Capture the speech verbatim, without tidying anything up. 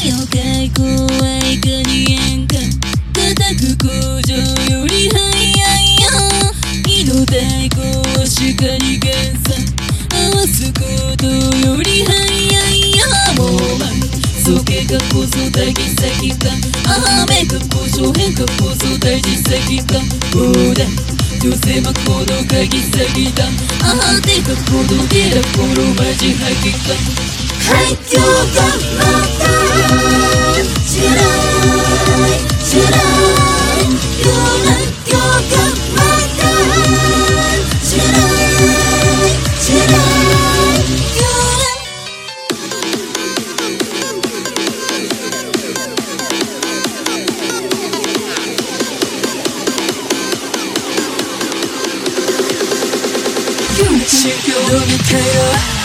妖怪怖いかにえんか叩く工場より早いよ火の太鼓は鹿に原産合わすことより早いよもうまんそけがこそ大事先かあめがこそ変化こそ大事先かおだ女性はこの鍵先だあてかこのゲラこのマジハキか海峡がまた知らない知らない夜がまた知らない知らない夜宗教のみたいな